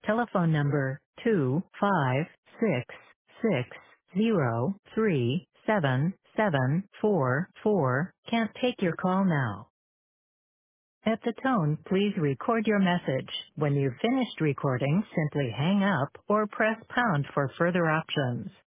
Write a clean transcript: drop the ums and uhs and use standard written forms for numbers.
Telephone number 25660377744 can't take your call now. At the tone, please record your message. When you've finished recording, simply hang up or press pound for further options.